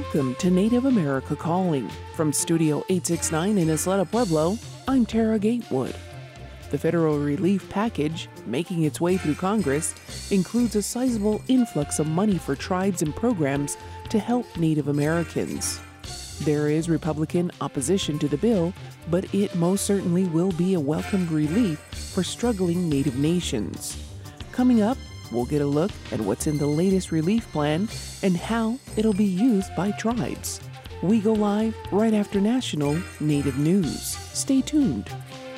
Welcome to Native America Calling. From Studio 869 in Isleta Pueblo, I'm Tara Gatewood. The federal relief package, making its way through Congress, includes a sizable influx of money for tribes and programs to help Native Americans. There is Republican opposition to the bill, but it most certainly will be a welcomed relief for struggling Native nations. Coming up, we'll get a look at what's in the latest relief plan and how it'll be used by tribes. We go live right after National Native News. Stay tuned.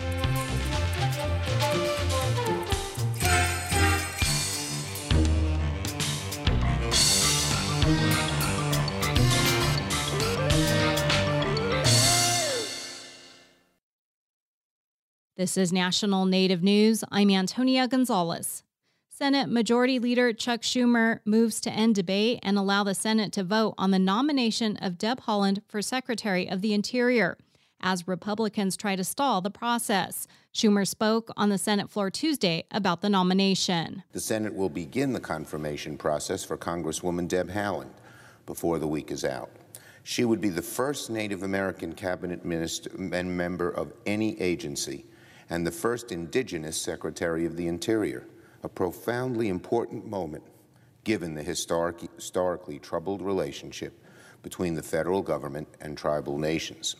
This is National Native News. I'm Antonia Gonzalez. Senate Majority Leader Chuck Schumer moves to end debate and allow the Senate to vote on the nomination of Deb Haaland for Secretary of the Interior, as Republicans try to stall the process. Schumer spoke on the Senate floor Tuesday about the nomination. The Senate will begin the confirmation process for Congresswoman Deb Haaland before the week is out. She would be the first Native American cabinet minister and member of any agency, and the first Indigenous Secretary of the Interior. A profoundly important moment given the historically troubled relationship between the federal government and tribal nations.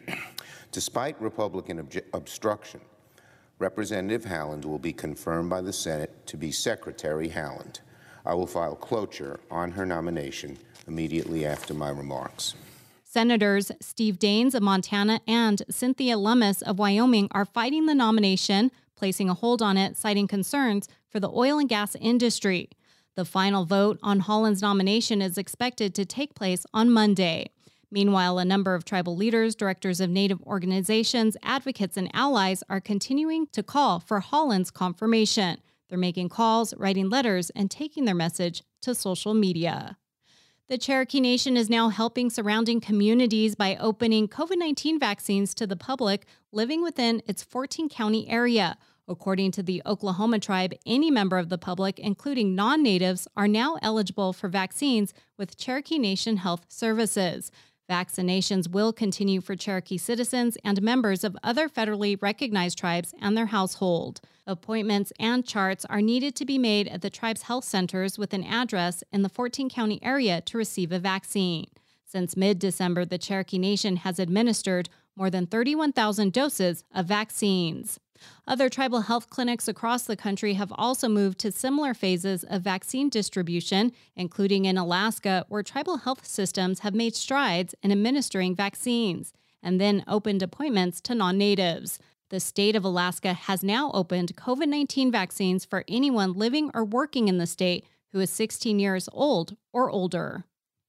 Despite Republican obstruction, Representative Haaland will be confirmed by the Senate to be Secretary Haaland. I will file cloture on her nomination immediately after my remarks. Senators Steve Daines of Montana and Cynthia Lummis of Wyoming are fighting the nomination, placing a hold on it, citing concerns for the oil and gas industry. The final vote on Haaland's nomination is expected to take place on Monday. Meanwhile, a number of tribal leaders, directors of Native organizations, advocates, and allies are continuing to call for Haaland's confirmation. They're making calls, writing letters, and taking their message to social media. The Cherokee Nation is now helping surrounding communities by opening COVID-19 vaccines to the public living within its 14-county area. According to the Oklahoma tribe, any member of the public, including non-natives, are now eligible for vaccines with Cherokee Nation Health Services. Vaccinations will continue for Cherokee citizens and members of other federally recognized tribes and their household. Appointments and charts are needed to be made at the tribe's health centers with an address in the 14-county area to receive a vaccine. Since mid-December, the Cherokee Nation has administered more than 31,000 doses of vaccines. Other tribal health clinics across the country have also moved to similar phases of vaccine distribution, including in Alaska, where tribal health systems have made strides in administering vaccines and then opened appointments to non-natives. The state of Alaska has now opened COVID-19 vaccines for anyone living or working in the state who is 16 years old or older.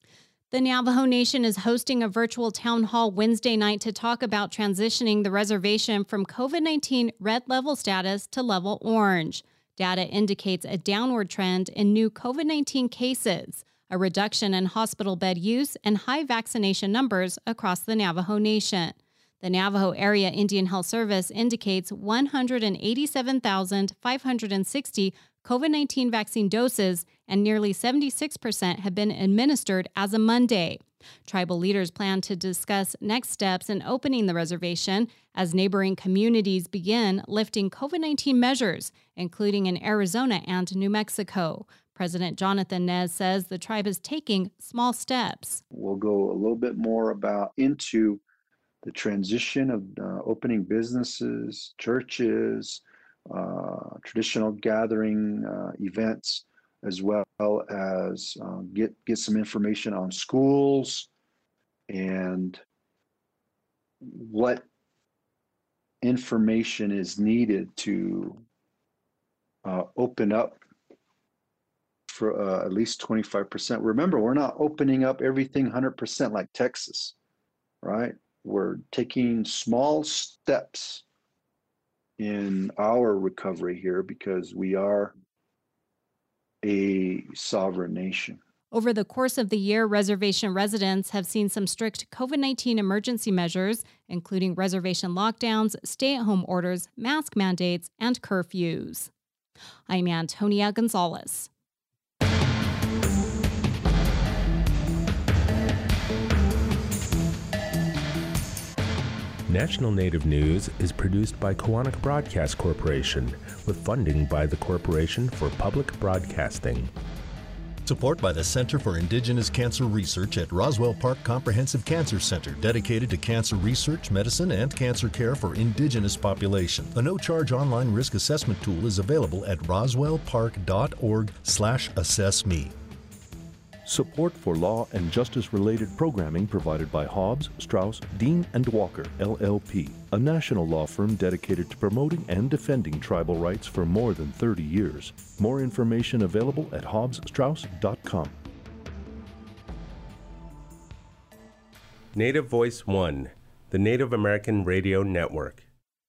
The Navajo Nation is hosting a virtual town hall Wednesday night to talk about transitioning the reservation from COVID-19 red level status to level orange. Data indicates a downward trend in new COVID-19 cases, a reduction in hospital bed use, and high vaccination numbers across the Navajo Nation. The Navajo Area Indian Health Service indicates 187,560 COVID-19 vaccine doses and nearly 76% have been administered as of Monday. Tribal leaders plan to discuss next steps in opening the reservation as neighboring communities begin lifting COVID-19 measures, including in Arizona and New Mexico. President Jonathan Nez says the tribe is taking small steps. We'll go a little bit more into the transition of opening businesses, churches, traditional gathering events, as well as get some information on schools and what information is needed to open up for at least 25%. Remember, we're not opening up everything 100% like Texas, right? We're taking small steps in our recovery here because we are a sovereign nation. Over the course of the year, reservation residents have seen some strict COVID-19 emergency measures, including reservation lockdowns, stay-at-home orders, mask mandates, and curfews. I'm Antonia Gonzalez. National Native News is produced by Koahnic Broadcast Corporation with funding by the Corporation for Public Broadcasting. Support by the Center for Indigenous Cancer Research at Roswell Park Comprehensive Cancer Center, dedicated to cancer research, medicine, and cancer care for Indigenous populations. A no-charge online risk assessment tool is available at roswellpark.org/assessme. Support for law and justice-related programming provided by Hobbs, Strauss, Dean & Walker, LLP, a national law firm dedicated to promoting and defending tribal rights for more than 30 years. More information available at hobbsstrauss.com. Native Voice One, the Native American Radio Network.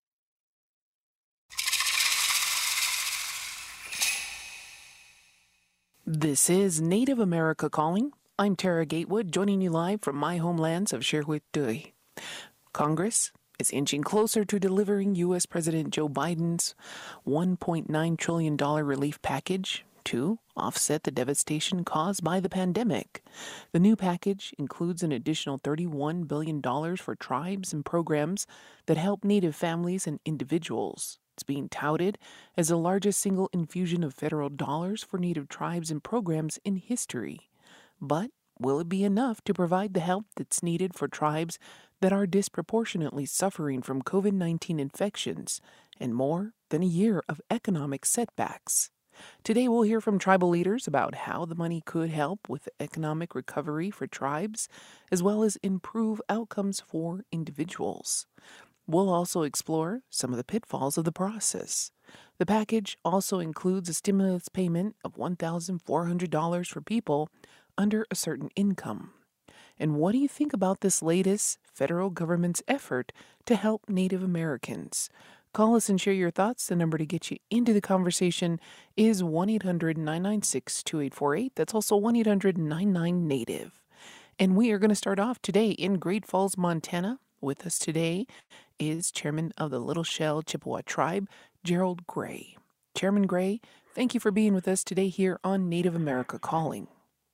This is Native America Calling. I'm Tara Gatewood, joining you live from my homelands of Sherwood-Dui. Congress is inching closer to delivering U.S. President Joe Biden's $1.9 trillion relief package to offset the devastation caused by the pandemic. The new package includes an additional $31 billion for tribes and programs that help Native families and individuals. It's being touted as the largest single infusion of federal dollars for Native tribes and programs in history. But will it be enough to provide the help that's needed for tribes that are disproportionately suffering from COVID-19 infections and more than a year of economic setbacks? Today we'll hear from tribal leaders about how the money could help with economic recovery for tribes, as well as improve outcomes for individuals. We'll also explore some of the pitfalls of the process. The package also includes a stimulus payment of $1,400 for people under a certain income. And what do you think about this latest federal government's effort to help Native Americans? Call us and share your thoughts. The number to get you into the conversation is 1-800-996-2848. That's also 1-800-99-NATIVE. And we are going to start off today in Great Falls, Montana. With us today is Chairman of the Little Shell Chippewa Tribe, Gerald Gray. Chairman Gray, thank you for being with us today here on Native America Calling.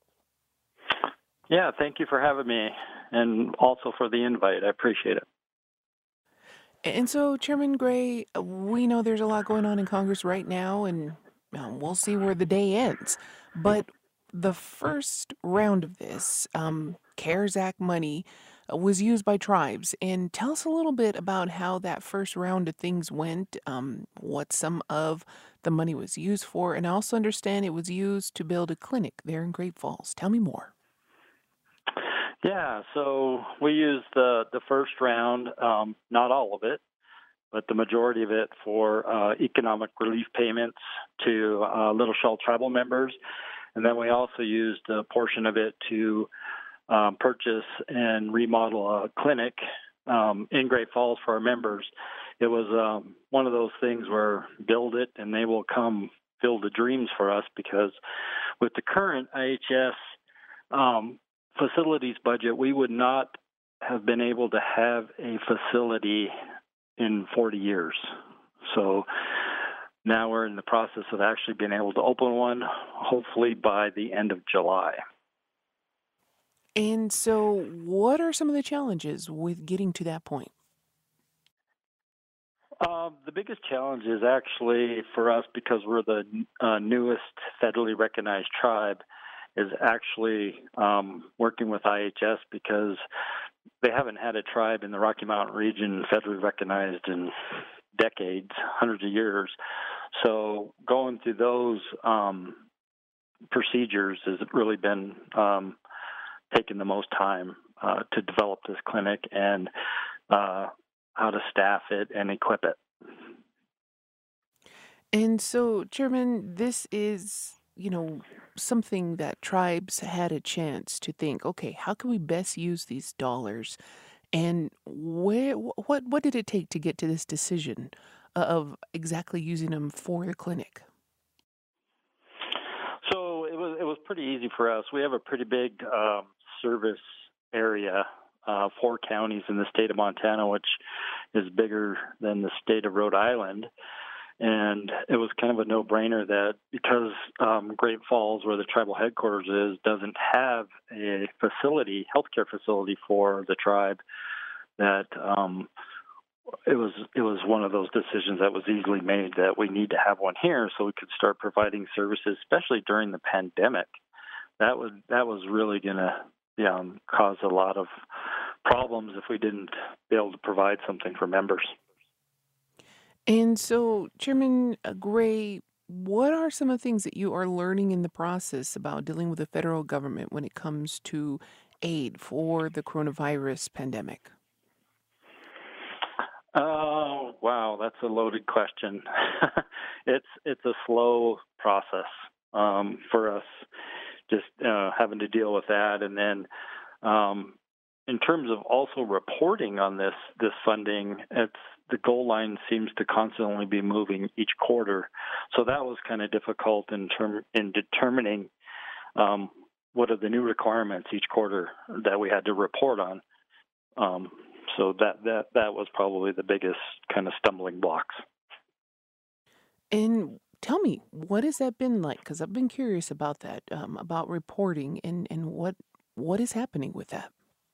Yeah, thank you for having me, and also for the invite. I appreciate it. And so, Chairman Gray, we know there's a lot going on in Congress right now, and we'll see where the day ends. But the first round of this CARES Act money was used by tribes. And tell us a little bit about how that first round of things went, what some of the money was used for, and I also understand it was used to build a clinic there in Great Falls. Tell me more. Yeah, so we used the first round, not all of it, but the majority of it for economic relief payments to Little Shell tribal members. And then we also used a portion of it to purchase and remodel a clinic in Great Falls for our members. It was one of those things where build it and they will come fill the dreams for us, because with the current IHS facilities budget, we would not have been able to have a facility in 40 years. So now we're in the process of actually being able to open one, hopefully by the end of July. And so what are some of the challenges with getting to that point? The biggest challenge is actually for us, because we're the newest federally recognized tribe, is actually working with IHS, because they haven't had a tribe in the Rocky Mountain region federally recognized in decades, hundreds of years. So going through those procedures has really been taking the most time to develop this clinic and how to staff it and equip it. And so, Chairman, this is, something that tribes had a chance to think, okay, how can we best use these dollars? And what did it take to get to this decision of exactly using them for the clinic? So it was pretty easy for us. We have a pretty big service area, 4 counties in the state of Montana, which is bigger than the state of Rhode Island. And it was kind of a no-brainer that because Great Falls, where the tribal headquarters is, doesn't have a facility, healthcare facility for the tribe, that it was one of those decisions that was easily made that we need to have one here so we could start providing services, especially during the pandemic. That was really going to cause a lot of problems if we didn't be able to provide something for members. And so, Chairman Gray, what are some of the things that you are learning in the process about dealing with the federal government when it comes to aid for the coronavirus pandemic? Oh, wow, that's a loaded question. It's a slow process for us, just having to deal with that, and then in terms of also reporting on this funding, the goal line seems to constantly be moving each quarter, so that was kind of difficult in determining what are the new requirements each quarter that we had to report on. So that was probably the biggest kind of stumbling blocks. And tell me, what has that been like? Because I've been curious about that, about reporting and what is happening with that.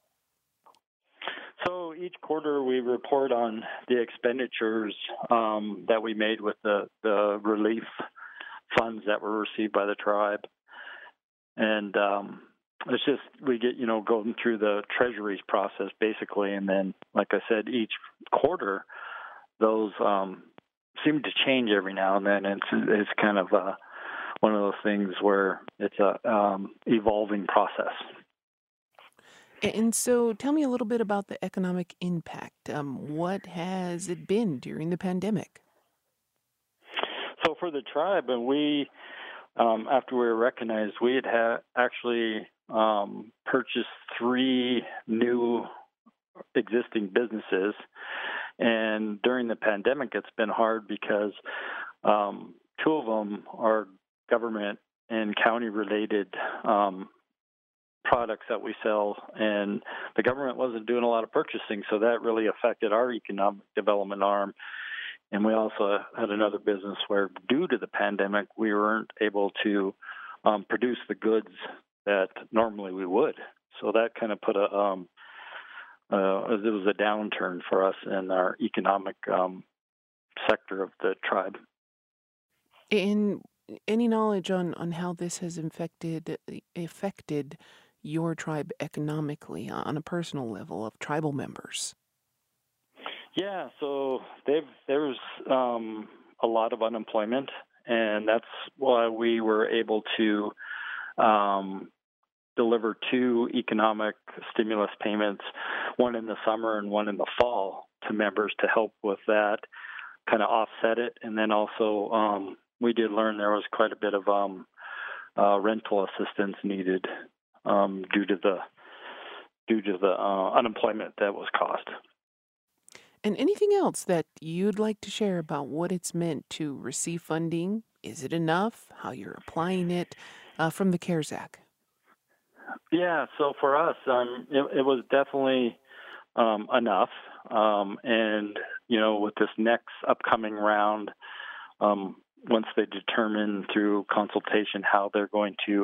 So each quarter we report on the expenditures that we made with the relief funds that were received by the tribe. And it's just we get, going through the treasuries process basically. And then, like I said, each quarter those seem to change every now and then. It's kind of one of those things where it's a evolving process. And so tell me a little bit about the economic impact. What has it been during the pandemic? So for the tribe, and we, after we were recognized, we had actually purchased 3 new existing businesses. And during the pandemic, it's been hard because 2 of them are government and county-related products that we sell, and the government wasn't doing a lot of purchasing, so that really affected our economic development arm. And we also had another business where, due to the pandemic, we weren't able to produce the goods that normally we would. So that kind of put it was a downturn for us in our economic sector of the tribe. And any knowledge on how this has affected your tribe economically on a personal level of tribal members? Yeah, so there's a lot of unemployment, and that's why we were able to deliver 2 economic stimulus payments, one in the summer and one in the fall, to members to help with that, kind of offset it. And then also we did learn there was quite a bit of rental assistance needed due to the unemployment that was caused. And anything else that you'd like to share about what it's meant to receive funding? Is it enough? How you're applying it from the CARES Act? Yeah, so for us, it was definitely enough. And, with this next upcoming round, once they determine through consultation how they're going to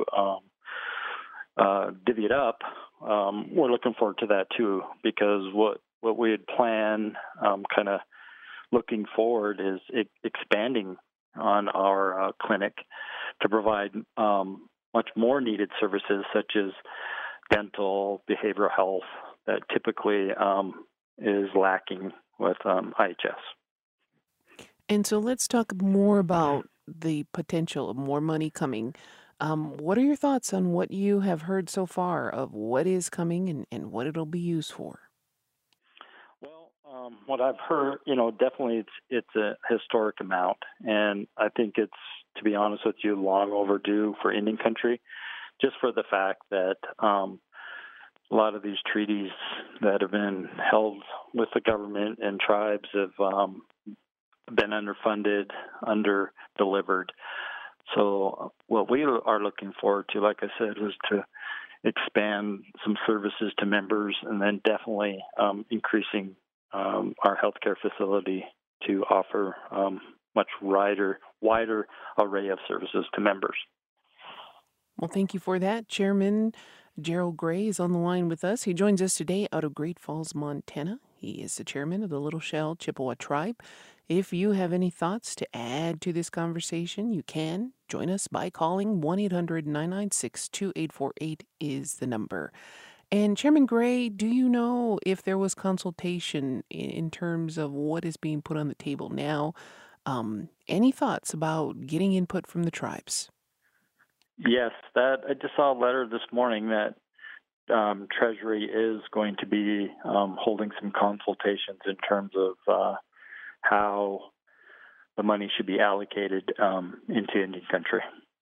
divvy it up, we're looking forward to that too, because what we had planned, kind of looking forward, is expanding on our clinic to provide much more needed services such as dental, behavioral health that typically is lacking with IHS. And so let's talk more about the potential of more money coming. What are your thoughts on what you have heard so far of what is coming and what it'll be used for? Well, what I've heard, definitely it's a historic amount, and I think it's, to be honest with you, long overdue for Indian country, just for the fact that a lot of these treaties that have been held with the government and tribes have been underfunded, under-delivered. So what we are looking forward to, like I said, was to expand some services to members, and then definitely increasing our healthcare facility to offer much wider array of services to members. Well, thank you for that. Chairman Gerald Gray is on the line with us. He joins us today out of Great Falls, Montana. He is the chairman of the Little Shell Chippewa Tribe. If you have any thoughts to add to this conversation, you can join us by calling 1-800-996-2848 is the number. And Chairman Gray, do you know if there was consultation in terms of what is being put on the table now? Any thoughts about getting input from the tribes? Yes, that I just saw a letter this morning that Treasury is going to be holding some consultations in terms of how the money should be allocated into Indian country.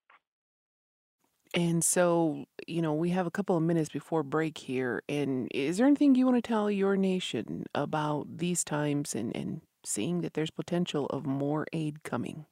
And so, we have a couple of minutes before break here. And is there anything you want to tell your nation about these times and seeing that there's potential of more aid coming?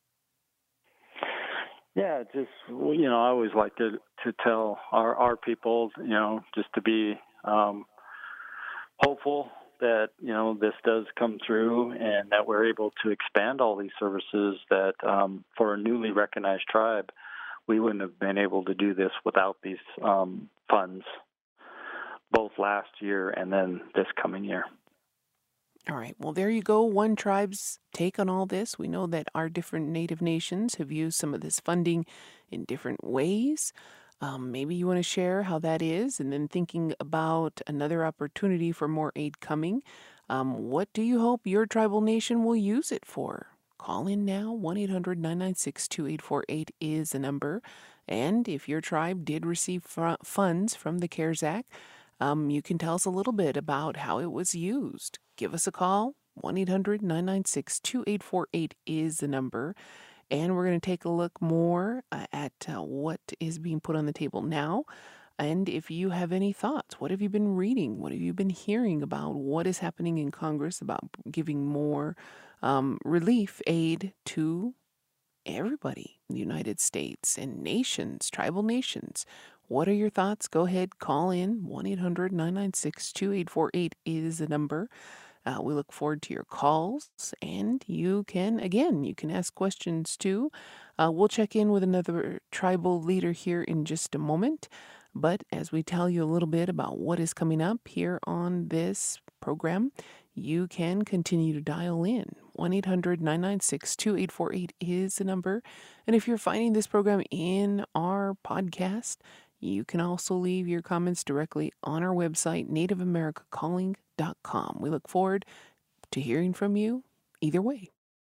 Yeah, just, I always like to tell our people, just to be hopeful that, this does come through and that we're able to expand all these services that for a newly recognized tribe, we wouldn't have been able to do this without these funds, both last year and then this coming year. All right. Well, there you go. One tribe's take on all this. We know that our different Native nations have used some of this funding in different ways. Maybe you want to share how that is, and then thinking about another opportunity for more aid coming. What do you hope your tribal nation will use it for? Call in now. 1-800-996-2848 is the number. And if your tribe did receive funds from the CARES Act, you can tell us a little bit about how it was used. Give us a call. 1-800-996-2848 is the number. And we're going to take a look more at what is being put on the table now. And if you have any thoughts, what have you been reading? What have you been hearing about what is happening in Congress about giving more relief aid to everybody in the United States and nations, tribal nations? What are your thoughts? Go ahead, call in. 1-800-996-2848 is the number. We look forward to your calls, and you can ask questions too. We'll check in with another tribal leader here in just a moment. But as we tell you a little bit about what is coming up here on this program, you can continue to dial in. 1-800-996-2848 is the number. And if you're finding this program in our podcast, you can also leave your comments directly on our website, NativeAmericaCalling.com. We look forward to hearing from you either way.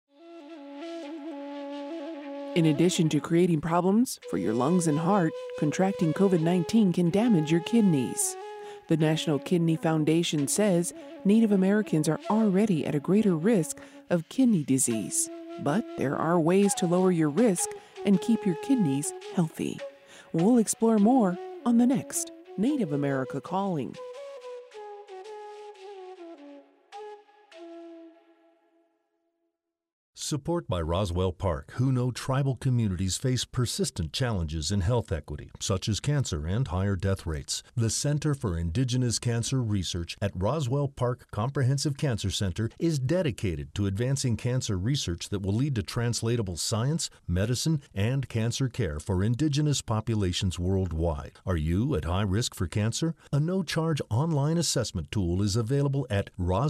In addition to creating problems for your lungs and heart, contracting COVID-19 can damage your kidneys. The National Kidney Foundation says Native Americans are already at a greater risk of kidney disease, but there are ways to lower your risk and keep your kidneys healthy. We'll explore more on the next Native America Calling. Support by Roswell Park, who know tribal communities face persistent challenges in health equity, such as cancer and higher death rates. The Center for Indigenous Cancer Research at Roswell Park Comprehensive Cancer Center is dedicated to advancing cancer research that will lead to translatable science, medicine, and cancer care for Indigenous populations worldwide. Are you at high risk for cancer? A no-charge online assessment tool is available at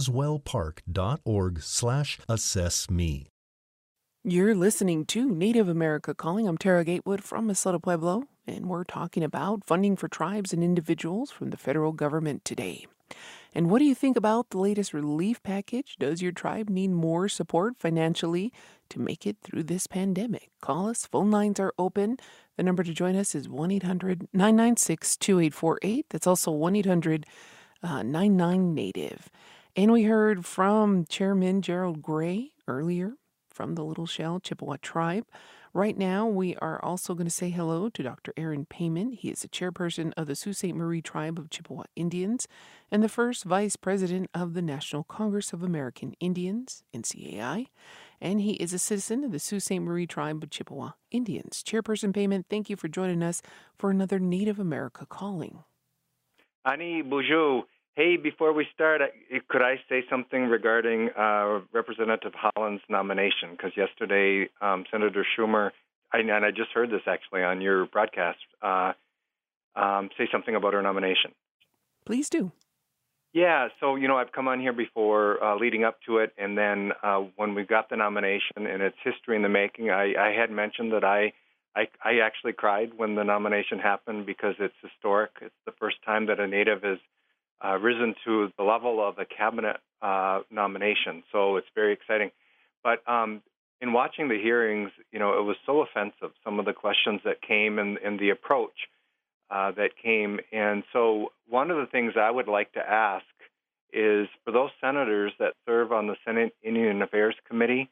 roswellpark.org/assessme. You're listening to Native America Calling. I'm Tara Gatewood from Isleta Pueblo, and we're talking about funding for tribes and individuals from the federal government today. And what do you think about the latest relief package? Does your tribe need more support financially to make it through this pandemic? Call us. Phone lines are open. The number to join us is 1-800-996-2848. That's also 1-800-99-NATIVE. And we heard from Chairman Gerald Gray earlier from the Little Shell Chippewa Tribe. Right now, we are also going to say hello to Dr. Aaron Payman. He is the chairperson of the Sault Ste. Marie Tribe of Chippewa Indians and the first vice president of the National Congress of American Indians, NCAI. And he is a citizen of the Sault Ste. Marie Tribe of Chippewa Indians. Chairperson Payman, thank you for joining us for another Native America Calling. Ani Bonjour. Hey, before we start, could I say something regarding Representative Holland's nomination? Because yesterday, Senator Schumer, and I just heard this actually on your broadcast, say something about her nomination. Please do. Yeah, so I've come on here before, leading up to it, and then when we got the nomination, and it's history in the making. I had mentioned that I actually cried when the nomination happened because it's historic. It's the first time that a Native has risen to the level of a cabinet nomination, so it's very exciting. But in watching the hearings, it was so offensive, some of the questions that came and the approach that came. And so one of the things I would like to ask is for those senators that serve on the Senate Indian Affairs Committee,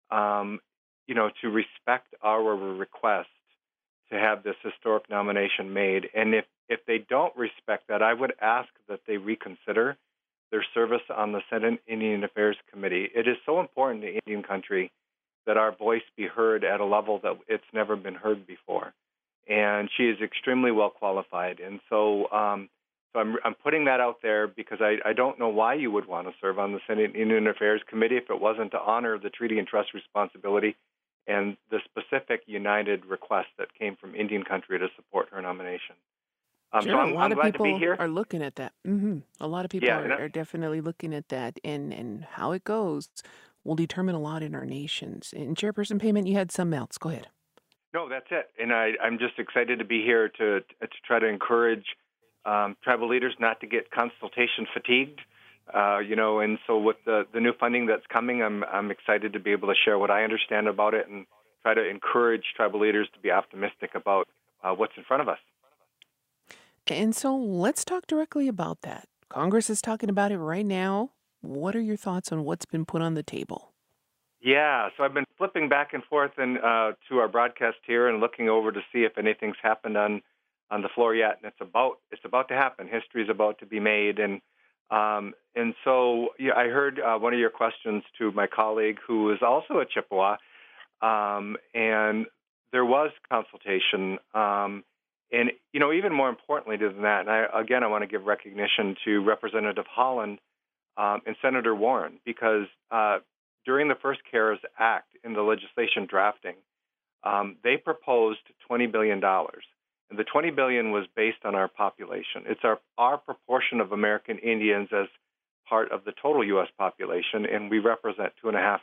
to respect our request to have this historic nomination made. And if they don't respect that, I would ask that they reconsider their service on the Senate Indian Affairs Committee. It is so important to Indian country that our voice be heard at a level that it's never been heard before. And she is extremely well qualified. And so I'm putting that out there because I don't know why you would want to serve on the Senate Indian Affairs Committee if it wasn't to honor the treaty and trust responsibility and the specific united request that came from Indian country to support her nomination. Sure, So a I'm lot of glad to be people here. are looking at that. A lot of people Yeah, are definitely looking at that, and how it goes will determine a lot in our nations. And Chairperson Payment, you had some else. Go ahead. No, that's it. And I'm just excited to be here to try to encourage tribal leaders not to get consultation fatigued. And so with the new funding that's coming, I'm excited to be able to share what I understand about it and try to encourage tribal leaders to be optimistic about what's in front of us. And so let's talk directly about that. Congress is talking about it right now. What are your thoughts on what's been put on the table? Yeah, so I've been flipping back and forth to our broadcast here and looking over to see if anything's happened on the floor yet, and it's about to happen. History is about to be made, and so I heard one of your questions to my colleague who is also a Chippewa, and there was consultation, and even more importantly than that, and I want to give recognition to Representative Holland and Senator Warren because. During the first CARES Act in the legislation drafting, they proposed $20 billion. And the $20 billion was based on our population. It's our proportion of American Indians as part of the total U.S. population, and we represent 2.5%.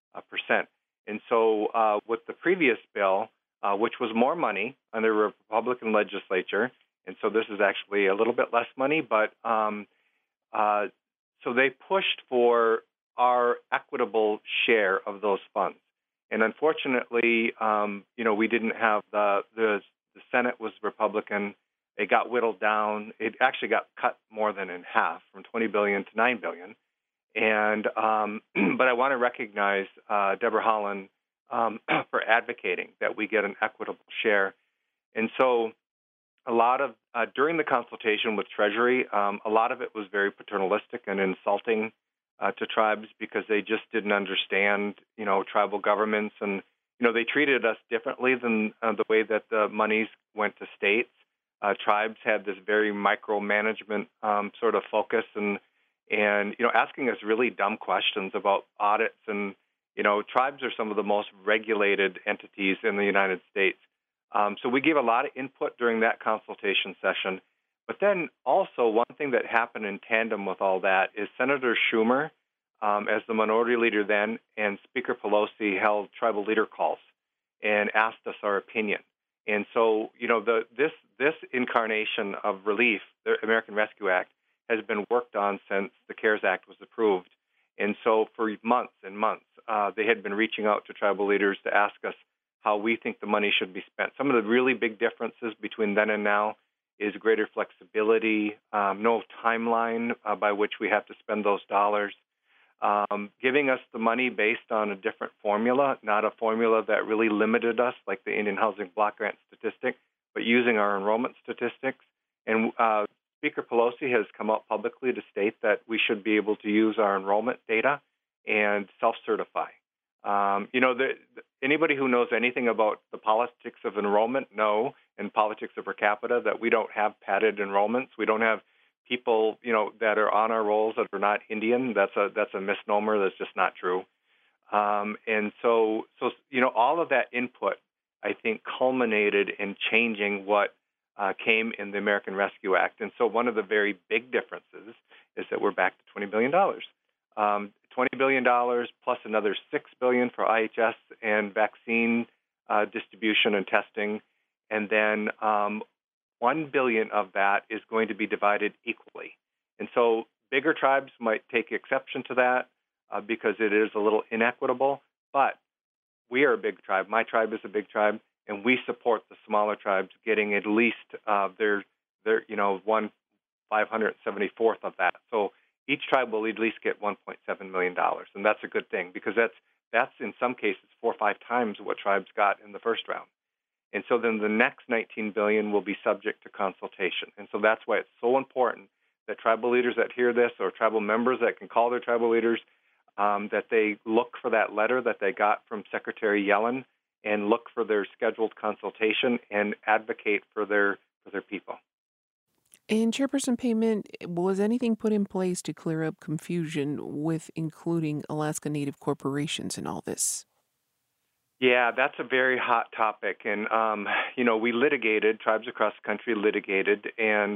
And so with the previous bill, which was more money under the Republican legislature, and so this is actually a little bit less money, but so they pushed for our equitable share of those funds. And unfortunately, we didn't have the Senate was Republican. It got whittled down. It actually got cut more than in half, from $20 billion to $9 billion. And but I want to recognize Deborah Holland for advocating that we get an equitable share. And so a lot of during the consultation with Treasury, a lot of it was very paternalistic and insulting to tribes because they just didn't understand, tribal governments, and they treated us differently than the way that the monies went to states. Tribes had this very micromanagement sort of focus, and asking us really dumb questions about audits. And tribes are some of the most regulated entities in the United States. So we gave a lot of input during that consultation session. But then also one thing that happened in tandem with all that is Senator Schumer, as the minority leader then, and Speaker Pelosi held tribal leader calls and asked us our opinion. And so, this incarnation of relief, the American Rescue Act, has been worked on since the CARES Act was approved. And so for months and months, they had been reaching out to tribal leaders to ask us how we think the money should be spent. Some of the really big differences between then and now is greater flexibility, no timeline by which we have to spend those dollars, giving us the money based on a different formula, not a formula that really limited us like the Indian Housing Block Grant statistic, but using our enrollment statistics. And Speaker Pelosi has come out publicly to state that we should be able to use our enrollment data and self-certify. Anybody who knows anything about the politics of enrollment and politics of per capita, that we don't have padded enrollments. We don't have people, that are on our rolls that are not Indian. That's a misnomer. That's just not true. And so all of that input, I think, culminated in changing what came in the American Rescue Act. And so one of the very big differences is that we're back to $20 billion. $20 billion plus another $6 billion for IHS and vaccine distribution and testing. And then $1 billion of that is going to be divided equally. And so bigger tribes might take exception to that because it is a little inequitable. But we are a big tribe. My tribe is a big tribe, and we support the smaller tribes getting at least their 1/574th of that. So each tribe will at least get $1.7 million, and that's a good thing because that's in some cases 4 or 5 times what tribes got in the first round. And so then the next $19 billion will be subject to consultation. And so that's why it's so important that tribal leaders that hear this or tribal members that can call their tribal leaders, that they look for that letter that they got from Secretary Yellen and look for their scheduled consultation and advocate for their people. And Chairperson Payment, was anything put in place to clear up confusion with including Alaska Native corporations in all this? Yeah, that's a very hot topic. And, we litigated, tribes across the country litigated. And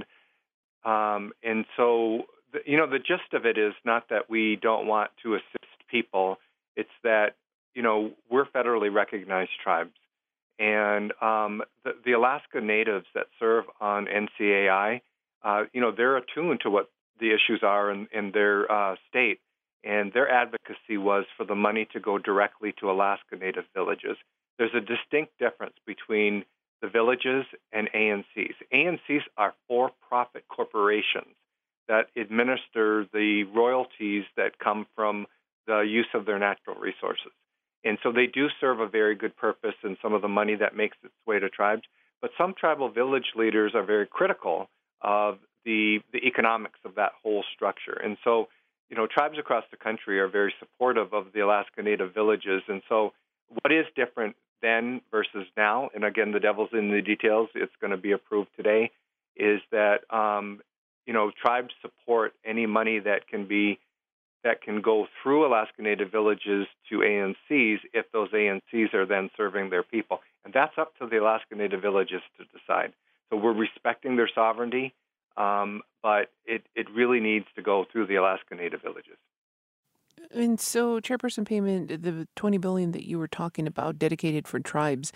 so, the gist of it is not that we don't want to assist people. It's that, we're federally recognized tribes. And the Alaska Natives that serve on NCAI, they're attuned to what the issues are in their state. And their advocacy was for the money to go directly to Alaska Native villages. There's a distinct difference between the villages and ANCs. ANCs are for-profit corporations that administer the royalties that come from the use of their natural resources. And so they do serve a very good purpose in some of the money that makes its way to tribes. But some tribal village leaders are very critical of the economics of that whole structure. And so, tribes across the country are very supportive of the Alaska Native villages. And so what is different then versus now, and again, the devil's in the details, it's going to be approved today, is that, tribes support any money that can go through Alaska Native villages to ANCs if those ANCs are then serving their people. And that's up to the Alaska Native villages to decide. So we're respecting their sovereignty, but it really needs to go through the Alaska Native villages. And so, Chairperson Payment, the $20 billion that you were talking about dedicated for tribes,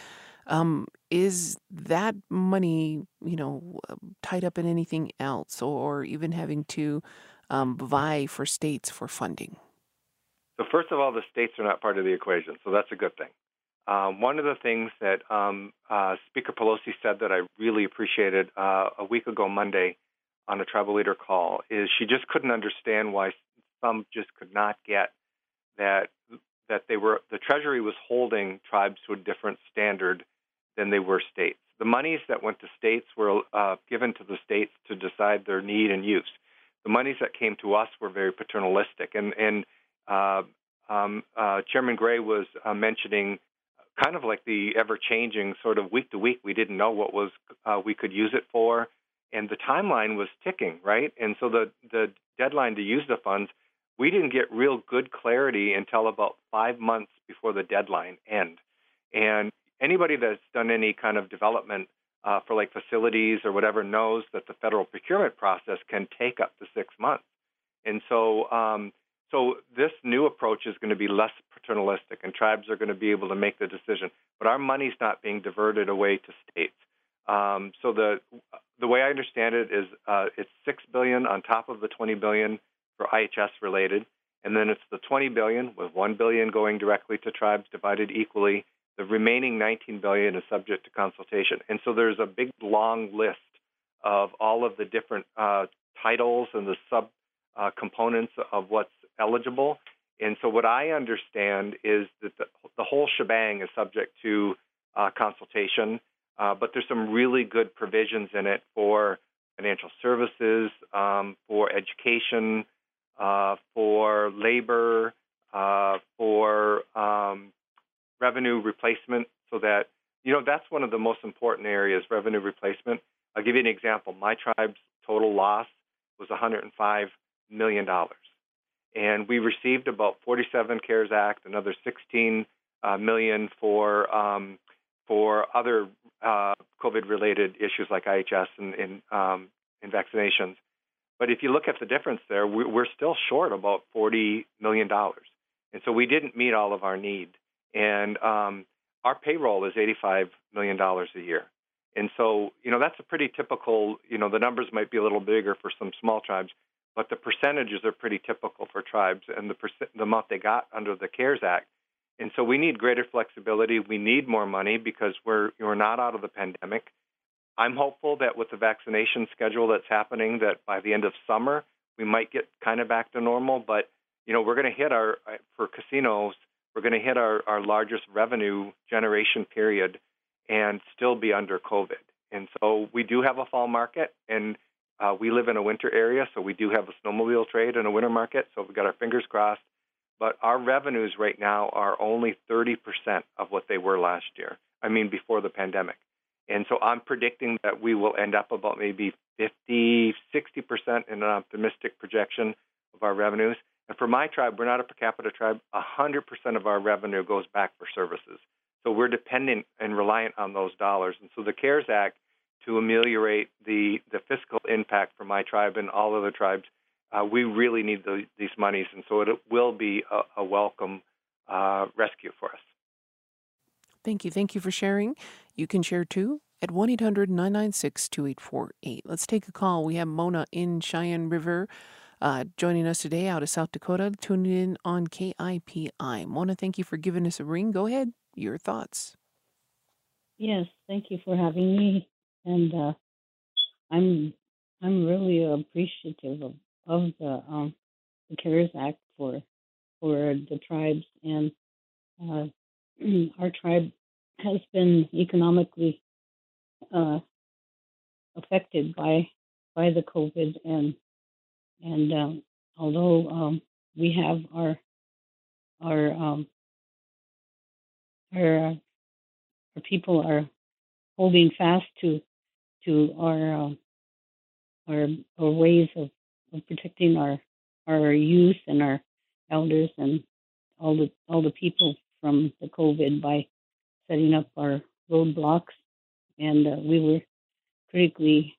is that money, tied up in anything else or even having to vie for states for funding? So first of all, the states are not part of the equation, so that's a good thing. One of the things that Speaker Pelosi said that I really appreciated a week ago Monday on a tribal leader call is she just couldn't understand why some just could not get that the Treasury was holding tribes to a different standard than they were states. The monies that went to states were given to the states to decide their need and use. The monies that came to us were very paternalistic, and Chairman Gray was mentioning kind of like the ever-changing sort of week to week. We didn't know what was we could use it for, and the timeline was ticking, right? And so the deadline to use the funds, we didn't get real good clarity until about 5 months before the deadline end. And anybody that's done any kind of development for like facilities or whatever knows that the federal procurement process can take up to 6 months. And so so this new approach is going to be less paternalistic, and tribes are going to be able to make the decision. But our money's not being diverted away to states. So the way I understand it is it's $6 billion on top of the $20 billion for IHS related, and then it's the $20 billion with $1 billion going directly to tribes divided equally. The remaining $19 billion is subject to consultation. And so there's a big, long list of all of the different titles and the sub-components of what's eligible. And so what I understand is that the whole shebang is subject to consultation, but there's some really good provisions in it for financial services, for education, for labor, for revenue replacement, so that, that's one of the most important areas, revenue replacement. I'll give you an example. My tribe's total loss was $105 million. And we received about 47 CARES Act, another $16 million for other COVID-related issues like IHS and vaccinations. But if you look at the difference there, we're still short about $40 million. And so we didn't meet all of our need. And our payroll is $85 million a year. And so, that's a pretty typical, the numbers might be a little bigger for some small tribes, but the percentages are pretty typical for tribes and the amount they got under the CARES Act. And so we need greater flexibility. We need more money because we're not out of the pandemic. I'm hopeful that with the vaccination schedule that's happening, that by the end of summer, we might get kind of back to normal. But, we're going to hit for casinos, we're going to hit our largest revenue generation period and still be under COVID. And so we do have a fall market, and we live in a winter area, so we do have a snowmobile trade and a winter market, so we've got our fingers crossed. But our revenues right now are only 30% of what they were last year, before the pandemic. And so I'm predicting that we will end up about maybe 50, 60% in an optimistic projection of our revenues. And for my tribe, we're not a per capita tribe. 100% of our revenue goes back for services. So we're dependent and reliant on those dollars. And so the CARES Act, to ameliorate the fiscal impact for my tribe and all other tribes, we really need these monies. And so it will be a welcome rescue for us. Thank you. Thank you for sharing. You can share too at 1-800-996-2848. Let's take a call. We have Mona in Cheyenne River joining us today out of South Dakota, tuning in on KIPI. Mona, thank you for giving us a ring. Go ahead. Your thoughts. Yes, thank you for having me. And I'm really appreciative of the CARES Act for the tribes. And our tribe has been economically affected by the COVID, and although we have our people are holding fast to our ways of protecting our youth and our elders and all the people from the COVID by setting up our roadblocks, and we were critically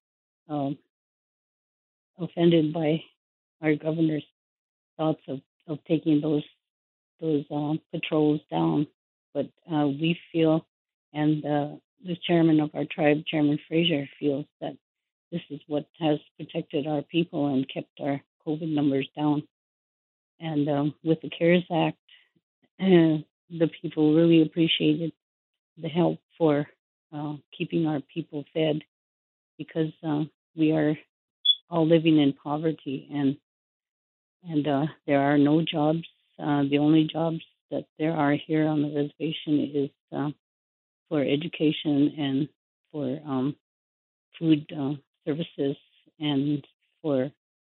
offended by our governor's thoughts of taking those patrols down. But we feel, and the chairman of our tribe, Chairman Fraser, feels that this is what has protected our people and kept our COVID numbers down. And with the CARES Act, the people really appreciated the help for keeping our people fed, because we are all living in poverty, and there are no jobs. The only jobs that there are here on the reservation is for education and for food services and for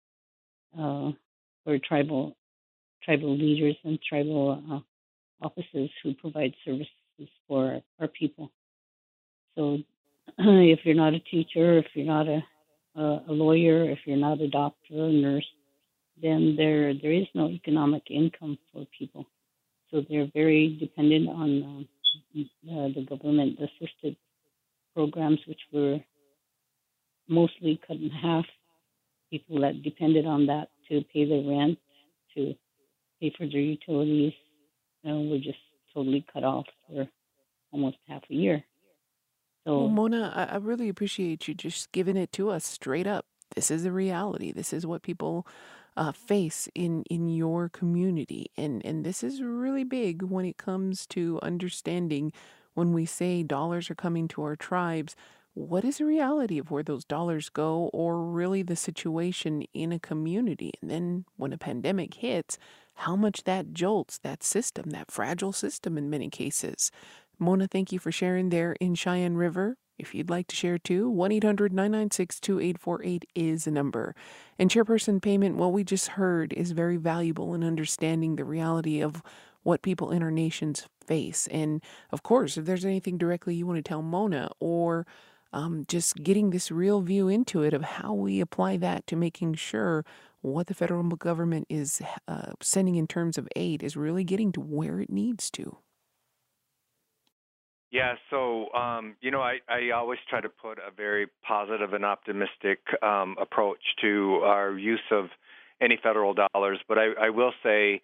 tribal leaders and tribal offices who provide services for our people. So if you're not a teacher, if you're not a lawyer, if you're not a doctor or nurse, then there is no economic income for people. So they're very dependent on the government-assisted programs, which were mostly cut in half. People that depended on that to pay their rent, to pay for their utilities, were just totally cut off for almost half a year. So, Well, Mona, I really appreciate you just giving it to us straight up. This is a reality. This is what people face in your community. And this is really big when it comes to understanding when we say dollars are coming to our tribes. What is the reality of where those dollars go, or really the situation in a community? And then when a pandemic hits, how much that jolts that system, that fragile system in many cases. Mona, thank you for sharing there in Cheyenne River. If you'd like to share too, 1-800-996-2848 is the number. And Chairperson Payment, what we just heard is very valuable in understanding the reality of what people in our nations face. And of course, if there's anything directly you want to tell Mona, or just getting this real view into it of how we apply that to making sure what the federal government is sending in terms of aid is really getting to where it needs to. Yeah, so I always try to put a very positive and optimistic approach to our use of any federal dollars. But I will say,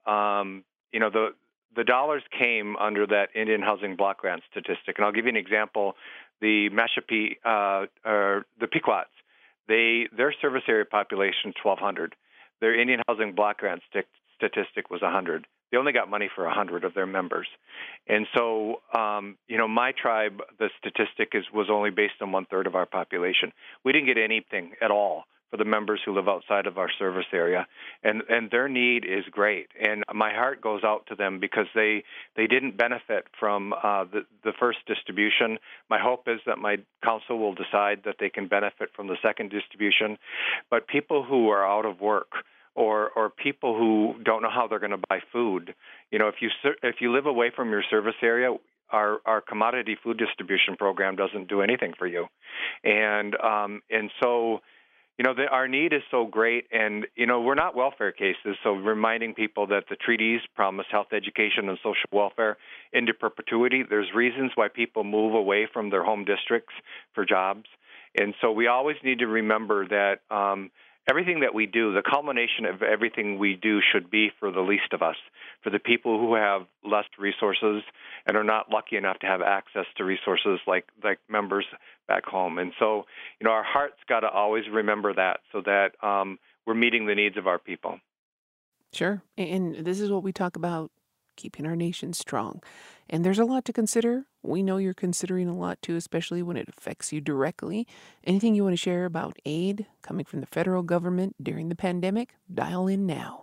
the dollars came under that Indian Housing Block Grant statistic, and I'll give you an example. The Mashpee, or the Pequots, their service area population is 1,200. Their Indian Housing Block Grant statistic was 100. They only got money for 100 of their members. And so, my tribe, the statistic was only based on 1/3 of our population. We didn't get anything at all for the members who live outside of our service area. And their need is great. And my heart goes out to them because they didn't benefit from the first distribution. My hope is that my council will decide that they can benefit from the second distribution. But people who are out of work, or people who don't know how they're going to buy food. If you live away from your service area, our commodity food distribution program doesn't do anything for you, and so our need is so great, and we're not welfare cases. So reminding people that the treaties promise health, education, and social welfare into perpetuity. There's reasons why people move away from their home districts for jobs, and so we always need to remember that. Everything that we do, the culmination of everything we do should be for the least of us, for the people who have less resources and are not lucky enough to have access to resources like members back home. And so, our heart's got to always remember that so that we're meeting the needs of our people. Sure. And this is what we talk about, keeping our nation strong. And there's a lot to consider. We know you're considering a lot too, especially when it affects you directly. Anything you want to share about aid coming from the federal government during the pandemic? Dial in now.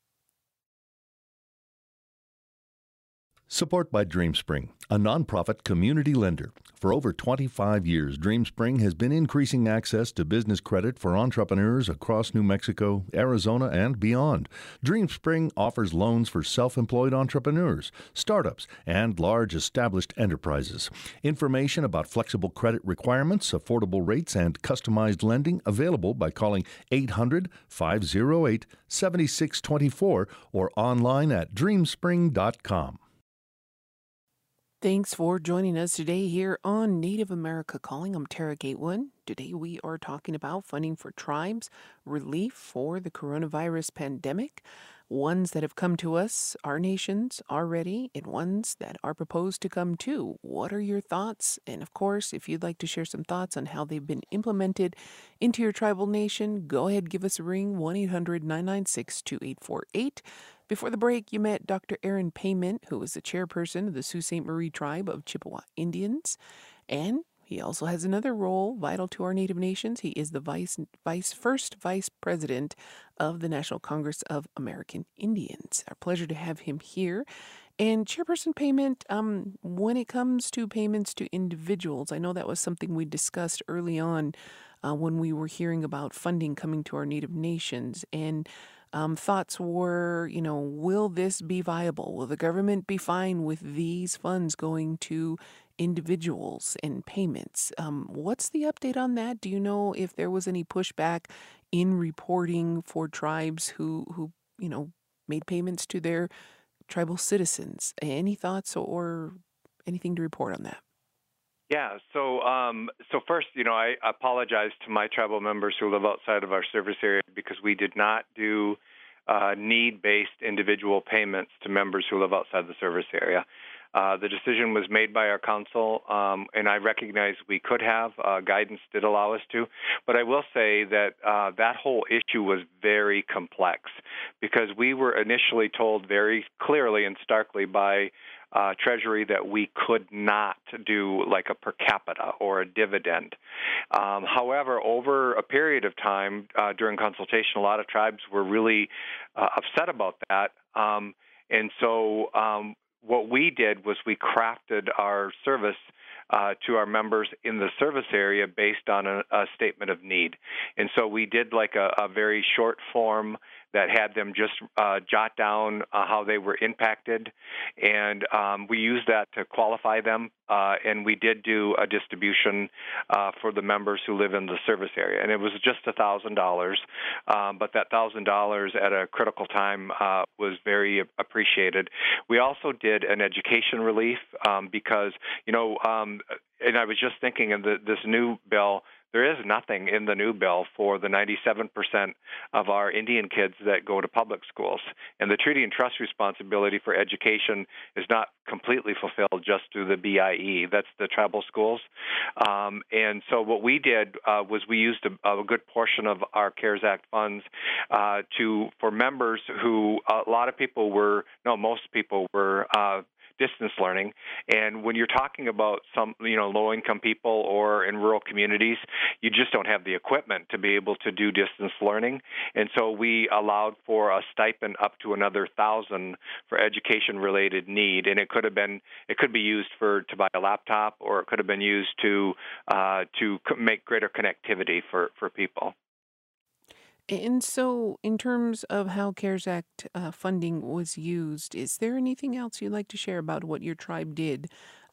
Support by DreamSpring, a nonprofit community lender. For over 25 years, DreamSpring has been increasing access to business credit for entrepreneurs across New Mexico, Arizona, and beyond. DreamSpring offers loans for self-employed entrepreneurs, startups, and large established enterprises. Information about flexible credit requirements, affordable rates, and customized lending available by calling 800-508-7624 or online at dreamspring.com. Thanks for joining us today here on Native America Calling. I'm Tara Gatewood. Today we are talking about funding for tribes, relief for the coronavirus pandemic, ones that have come to us, our nations already, and ones that are proposed to come too. What are your thoughts? And of course, if you'd like to share some thoughts on how they've been implemented into your tribal nation, go ahead, give us a ring, 1-800-996-2848. Before the break, you met Dr. Aaron Payment, who is the chairperson of the Sault Ste. Marie tribe of Chippewa Indians, and he also has another role vital to our Native nations. He is the first vice president of the National Congress of American Indians. Our pleasure to have him here. And Chairperson Payment, when it comes to payments to individuals, I know that was something we discussed early on when we were hearing about funding coming to our Native nations. And thoughts were, will this be viable? Will the government be fine with these funds going to individuals and payments? What's the update on that? Do you know if there was any pushback in reporting for tribes who made payments to their tribal citizens? Any thoughts or anything to report on that? Yeah, so first, I apologize to my tribal members who live outside of our service area because we did not do need-based individual payments to members who live outside the service area. The decision was made by our council, and I recognize we could have. Guidance did allow us to. But I will say that that whole issue was very complex because we were initially told very clearly and starkly by Treasury that we could not do like a per capita or a dividend. However, over a period of time during consultation, a lot of tribes were really upset about that. And so what we did was we crafted our service to our members in the service area based on a statement of need. And so we did like a very short form that had them just jot down how they were impacted, and we used that to qualify them, and we did do a distribution for the members who live in the service area, and it was just $1,000, but that $1,000 at a critical time was very appreciated. We also did an education relief because, and I was just thinking in this new bill, there is nothing in the new bill for the 97% of our Indian kids that go to public schools. And the treaty and trust responsibility for education is not completely fulfilled just through the BIE. That's the tribal schools. And so what we did was we used a good portion of our CARES Act funds for members who most people were distance learning. And when you're talking about some, low-income people or in rural communities, you just don't have the equipment to be able to do distance learning. And so we allowed for a stipend up to another $1,000 for education-related need. And it could be used to buy a laptop, or it could have been used to make greater connectivity for people. And so, in terms of how CARES Act funding was used, is there anything else you'd like to share about what your tribe did?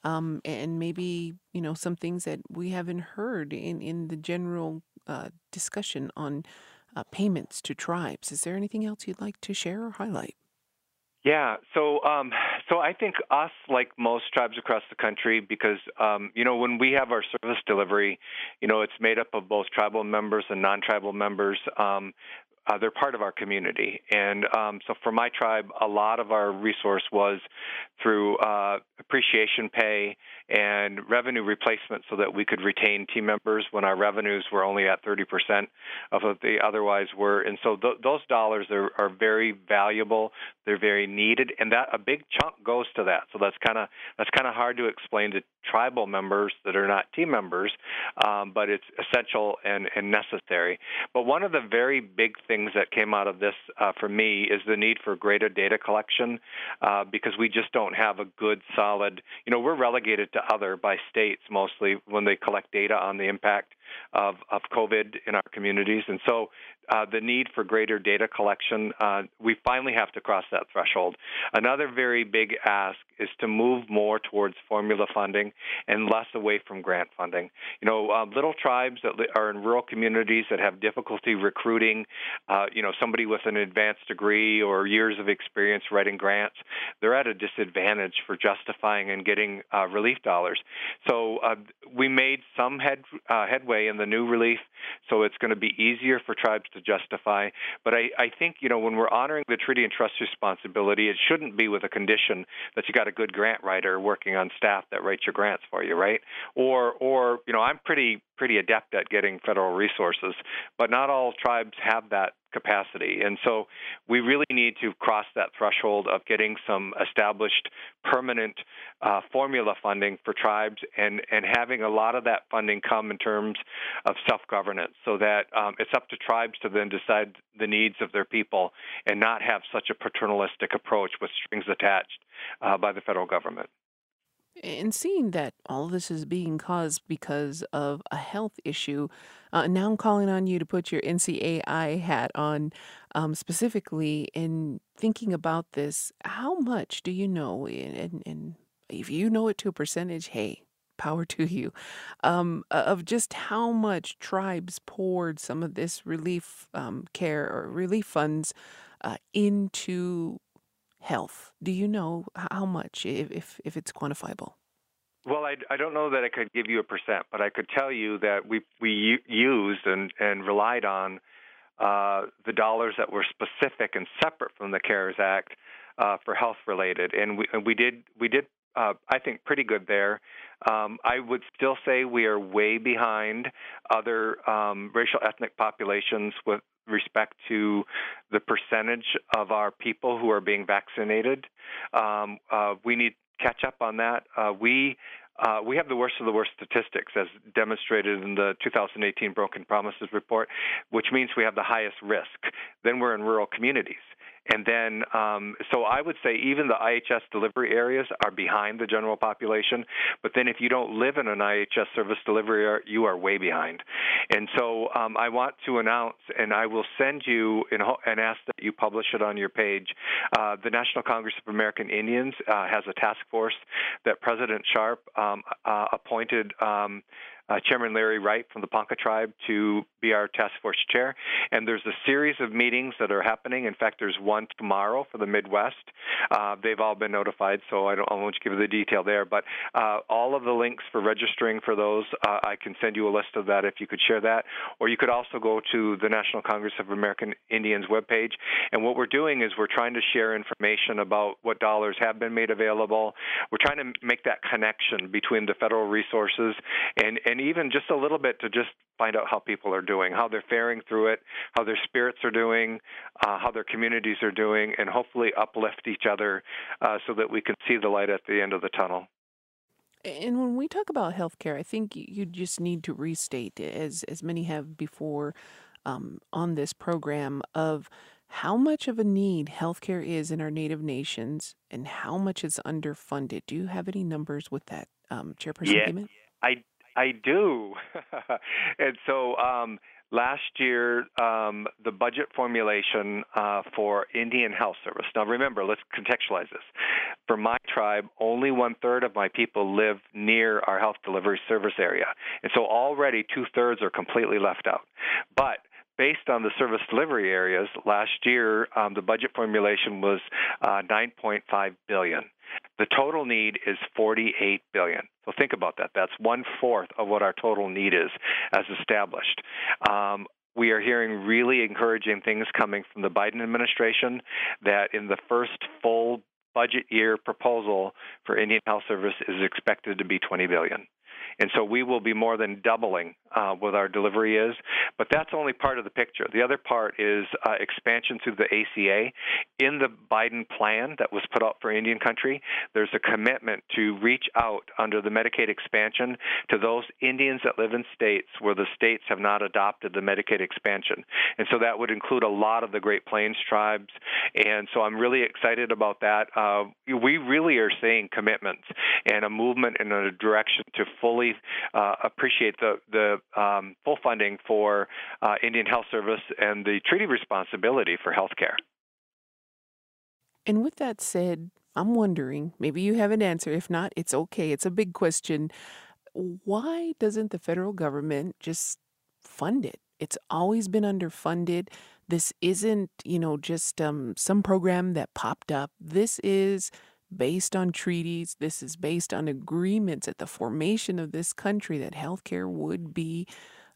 And maybe, some things that we haven't heard in the general discussion on payments to tribes. Is there anything else you'd like to share or highlight? Yeah, so I think us, like most tribes across the country, because when we have our service delivery, it's made up of both tribal members and non-tribal members. They're part of our community, and so for my tribe, a lot of our resource was through appreciation pay and revenue replacement, so that we could retain team members when our revenues were only at 30% of what they otherwise were. And so those dollars are very valuable. They're very needed, and that a big chunk goes to that. So that's kind of hard to explain to tribal members that are not team members, but it's essential and necessary. But one of the very big things that came out of this for me is the need for greater data collection, because we just don't have a good, solid, we're relegated to other by states mostly when they collect data on the impact of COVID in our communities. And so the need for greater data collection, we finally have to cross that threshold. Another very big ask is to move more towards formula funding and less away from grant funding. Little tribes that are in rural communities that have difficulty recruiting, somebody with an advanced degree or years of experience writing grants, they're at a disadvantage for justifying and getting relief dollars. So we made some headway in the new relief, so it's going to be easier for tribes to justify. But I think, when we're honoring the treaty and trust responsibility, it shouldn't be with a condition that you got a good grant writer working on staff that writes your grants for you, right? Or I'm pretty adept at getting federal resources, but not all tribes have that capacity. And so we really need to cross that threshold of getting some established permanent formula funding for tribes, and having a lot of that funding come in terms of self-governance, so that it's up to tribes to then decide the needs of their people and not have such a paternalistic approach with strings attached by the federal government. And seeing that all of this is being caused because of a health issue, now I'm calling on you to put your NCAI hat on, specifically in thinking about this. How much do you know, and if you know it to a percentage, hey, power to you, of just how much tribes poured some of this relief care or relief funds into health? Do you know how much, if it's quantifiable? Well, I don't know that I could give you a percent, but I could tell you that we used and relied on the dollars that were specific and separate from the CARES Act for health related, and we did I think pretty good there. I would still say we are way behind other racial ethnic populations with respect to the percentage of our people who are being vaccinated. We need to catch up on that. We have the worst of the worst statistics, as demonstrated in the 2018 Broken Promises report, which means we have the highest risk. Then we're in rural communities. And then, so I would say even the IHS delivery areas are behind the general population. But then if you don't live in an IHS service delivery area, you are way behind. And so I want to announce, and I will send you and ask that you publish it on your page. The National Congress of American Indians has a task force that President Sharp appointed Chairman Larry Wright from the Ponca tribe to be our task force chair. And there's a series of meetings that are happening. In fact, there's one tomorrow for the Midwest. They've all been notified, so I won't give you the detail there. But all of the links for registering for those, I can send you a list of that if you could share that. Or you could also go to the National Congress of American Indians webpage. And what we're doing is we're trying to share information about what dollars have been made available. We're trying to make that connection between the federal resources and even just a little bit to just find out how people are doing, how they're faring through it, how their spirits are doing, how their communities are doing, and hopefully uplift each other so that we can see the light at the end of the tunnel. And when we talk about healthcare, I think you just need to restate, as many have before on this program, of how much of a need healthcare is in our native nations and how much is underfunded. Do you have any numbers with that, Chairperson Payment? I do. And so last year, the budget formulation for Indian Health Service. Now, remember, let's contextualize this. For my tribe, only 1/3 of my people live near our health delivery service area. And so already 2/3 are completely left out. But based on the service delivery areas, last year, the budget formulation was $9.5 billion. The total need is $48 billion. So think about that. That's 1/4 of what our total need is as established. We are hearing really encouraging things coming from the Biden administration that in the first full budget year proposal for Indian Health Service is expected to be $20 billion. And so we will be more than doubling what our delivery is. But that's only part of the picture. The other part is expansion through the ACA. In the Biden plan that was put out for Indian country, there's a commitment to reach out under the Medicaid expansion to those Indians that live in states where the states have not adopted the Medicaid expansion. And so that would include a lot of the Great Plains tribes. And so I'm really excited about that. We really are seeing commitments and a movement in a direction to fully appreciate the full funding for Indian Health Service and the treaty responsibility for health care. And with that said, I'm wondering, maybe you have an answer. If not, it's okay. It's a big question. Why doesn't the federal government just fund it? It's always been underfunded. This isn't, just some program that popped up. This is based on treaties. This is based on agreements at the formation of this country that healthcare would be,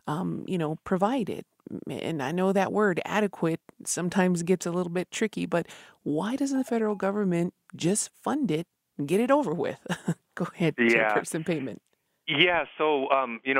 provided. And I know that word adequate sometimes gets a little bit tricky, but why doesn't the federal government just fund it and get it over with? Go ahead, Chairperson Payment. Yeah, so,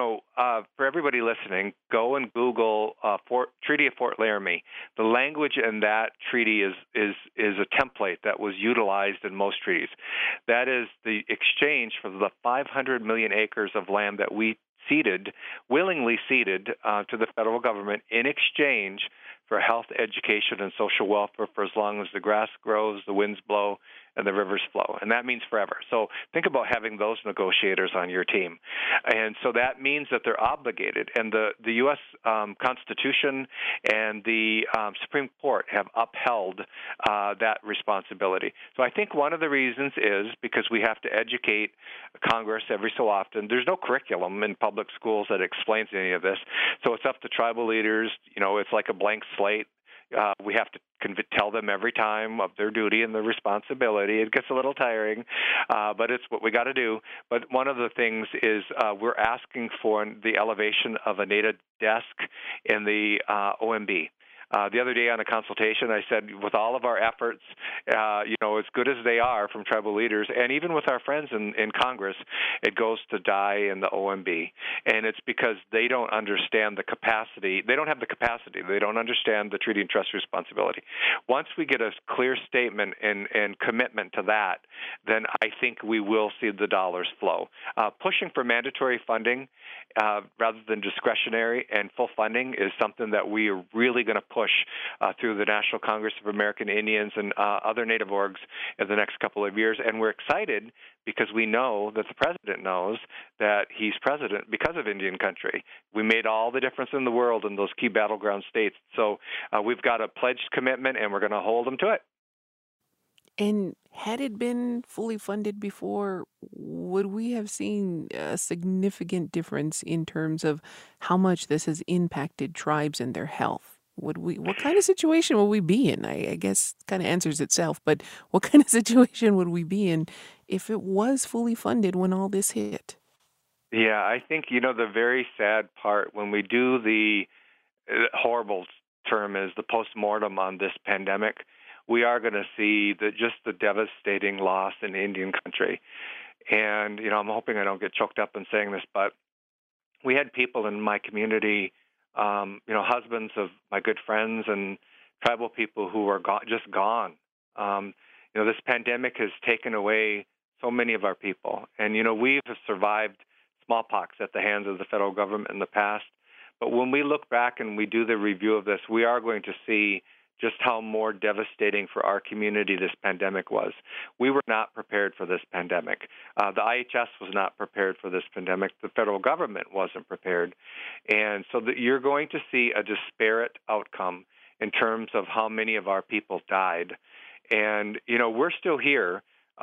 for everybody listening, go and Google Treaty of Fort Laramie. The language in that treaty is a template that was utilized in most treaties. That is the exchange for the 500 million acres of land that we willingly ceded to the federal government in exchange for health, education, and social welfare for as long as the grass grows, the winds blow, and the rivers flow. And that means forever. So think about having those negotiators on your team. And so that means that they're obligated. And the U.S. Constitution and the Supreme Court have upheld that responsibility. So I think one of the reasons is because we have to educate Congress every so often. There's no curriculum in public schools that explains any of this. So it's up to tribal leaders. It's like a blank slate. We have to tell them every time of their duty and their responsibility. It gets a little tiring, but it's what we got to do. But one of the things is we're asking for the elevation of a Native desk in the OMB. The other day on a consultation, I said, with all of our efforts, as good as they are from tribal leaders, and even with our friends in Congress, it goes to die in the OMB. And it's because they don't understand the capacity. They don't have the capacity. They don't understand the treaty and trust responsibility. Once we get a clear statement and commitment to that, then I think we will see the dollars flow. Pushing for mandatory funding rather than discretionary and full funding is something that we are really going to push push through the National Congress of American Indians and other Native orgs in the next couple of years. And we're excited because we know that the president knows that he's president because of Indian country. We made all the difference in the world in those key battleground states. So we've got a pledged commitment, and we're going to hold them to it. And had it been fully funded before, would we have seen a significant difference in terms of how much this has impacted tribes and their health? What kind of situation would we be in? I guess kind of answers itself, but what kind of situation would we be in if it was fully funded when all this hit? Yeah, I think, the very sad part when we do the horrible term is the postmortem on this pandemic, we are going to see just the devastating loss in Indian country. And, I'm hoping I don't get choked up in saying this, but we had people in my community, husbands of my good friends and tribal people who are just gone. This pandemic has taken away so many of our people. And, we have survived smallpox at the hands of the federal government in the past. But when we look back and we do the review of this, we are going to see just how more devastating for our community this pandemic was. We were not prepared for this pandemic. The IHS was not prepared for this pandemic. The federal government wasn't prepared. And so you're going to see a disparate outcome in terms of how many of our people died. And, we're still here.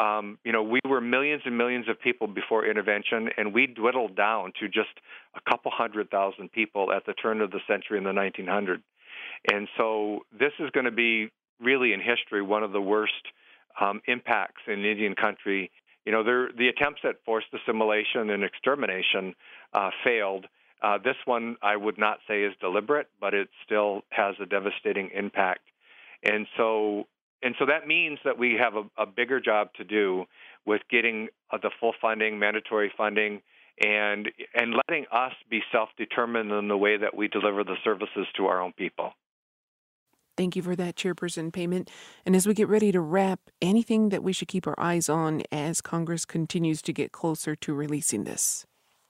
We were millions and millions of people before intervention, and we dwindled down to just a couple 100,000 people at the turn of the century in the 1900s. And so this is going to be really in history one of the worst impacts in Indian country. The attempts at forced assimilation and extermination failed. This one I would not say is deliberate, but it still has a devastating impact. And so that means that we have a bigger job to do with getting the full funding, mandatory funding, and letting us be self-determined in the way that we deliver the services to our own people. Thank you for that, Chairperson Payment. And as we get ready to wrap, anything that we should keep our eyes on as Congress continues to get closer to releasing this?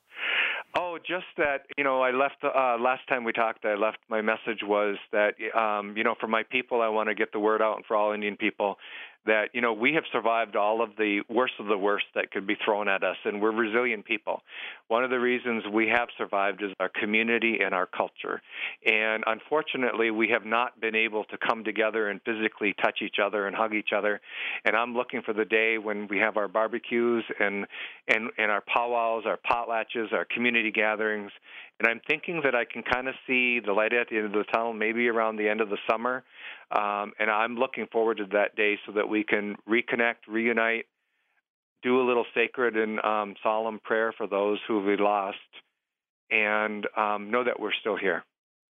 Oh, just that, I left, last time we talked, my message was that, for my people, I want to get the word out, and for all Indian people, that, we have survived all of the worst that could be thrown at us, and we're resilient people. One of the reasons we have survived is our community and our culture. And unfortunately, we have not been able to come together and physically touch each other and hug each other. And I'm looking for the day when we have our barbecues and our powwows, our potlatches, our community gatherings. And I'm thinking that I can kind of see the light at the end of the tunnel, maybe around the end of the summer. And I'm looking forward to that day so that we can reconnect, reunite, do a little sacred and solemn prayer for those who we lost, and know that we're still here.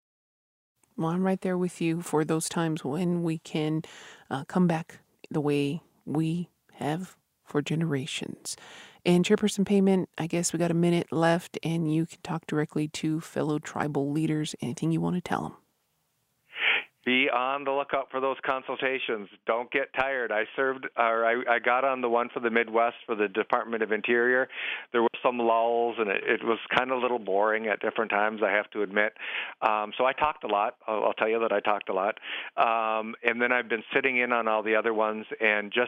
Well, I'm right there with you for those times when we can come back the way we have for generations. And Chairperson Payment, I guess we got a minute left, and you can talk directly to fellow tribal leaders. Anything you want to tell them? Be on the lookout for those consultations. Don't get tired. I got on the one for the Midwest for the Department of Interior. There were some lulls, and it was kind of a little boring at different times, I have to admit. So I talked a lot. I'll tell you that I talked a lot. And then I've been sitting in on all the other ones, and just,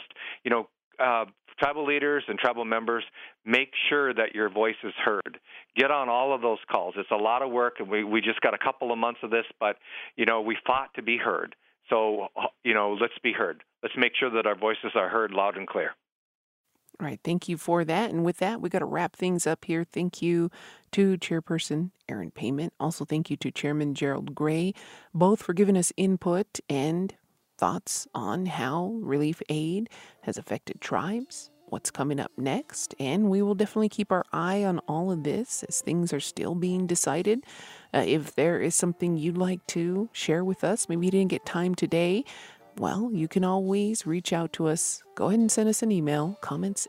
tribal leaders and tribal members, make sure that your voice is heard. Get on all of those calls. It's a lot of work, and we just got a couple of months of this, but, we fought to be heard. So, let's be heard. Let's make sure that our voices are heard loud and clear. All right. Thank you for that. And with that, we got to wrap things up here. Thank you to Chairperson Erin Payment. Also, thank you to Chairman Gerald Gray, both for giving us input and thoughts on how relief aid has affected tribes, what's coming up next, and we will definitely keep our eye on all of this as things are still being decided. If there is something you'd like to share with us, maybe you didn't get time today, well, you can always reach out to us. Go ahead and send us an email,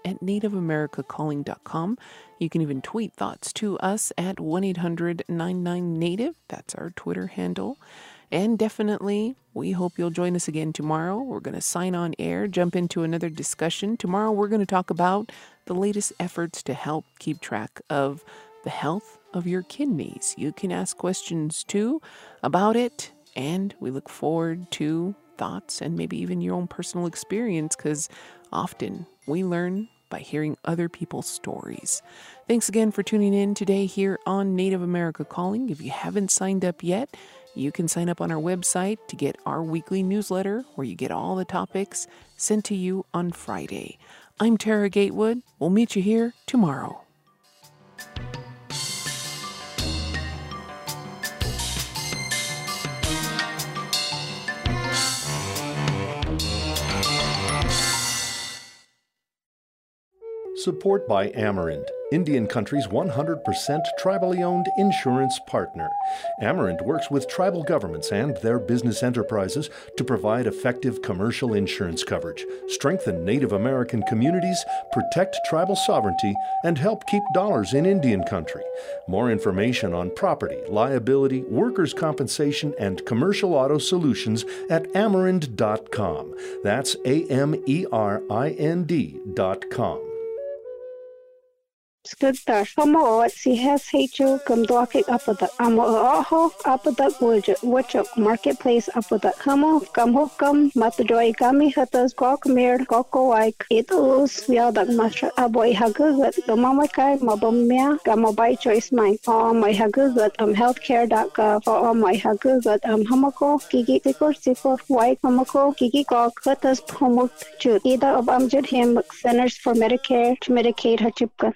comments@nativeamericacalling.com. You can even tweet thoughts to us at 1-800-99-NATIVE. That's our Twitter handle. And definitely, we hope you'll join us again tomorrow. We're going to sign on air, jump into another discussion. Tomorrow, we're going to talk about the latest efforts to help keep track of the health of your kidneys. You can ask questions, too, about it. And we look forward to thoughts and maybe even your own personal experience, because often we learn by hearing other people's stories. Thanks again for tuning in today here on Native America Calling. If you haven't signed up yet, you can sign up on our website to get our weekly newsletter where you get all the topics sent to you on Friday. I'm Tara Gatewood. We'll meet you here tomorrow. Support by Amerant, Indian Country's 100% tribally owned insurance partner. Amerant works with tribal governments and their business enterprises to provide effective commercial insurance coverage, strengthen Native American communities, protect tribal sovereignty, and help keep dollars in Indian Country. More information on property, liability, workers' compensation, and commercial auto solutions at Amerant.com. That's AMERIND.com. Skugtar, Homo, si has Hacho, Gumdwaki Uppada, Amo Aho, Uppada Wujok, Marketplace Uppada, Hamo, Gumhokam, Matadoi Gami Hutas, Gokmir, Goko Ike, Itus, Viadak Masha, Aboy Hagugut, Gomamakai, Mabomia, Gamobai Choice Mine, all my Hagugut, healthcare.gov, all my Hagugut, Hamako, Gigi Siko, White Hamako, Gigi Gok, Hutas, Homo, Jut, either of Amjud Him, Centers for Medicare to Medicaid Hachipka.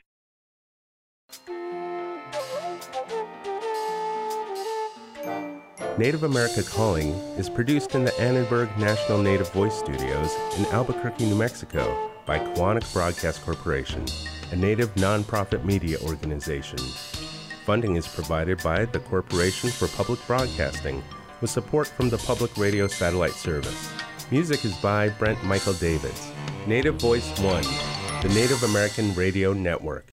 Native America Calling is produced in the Annenberg National Native Voice Studios in Albuquerque, New Mexico by Koahnic Broadcast Corporation, a Native nonprofit media organization. Funding is provided by the Corporation for Public Broadcasting with support from the Public Radio Satellite Service. Music is by Brent Michael Davids. Native Voice One, the Native American Radio Network.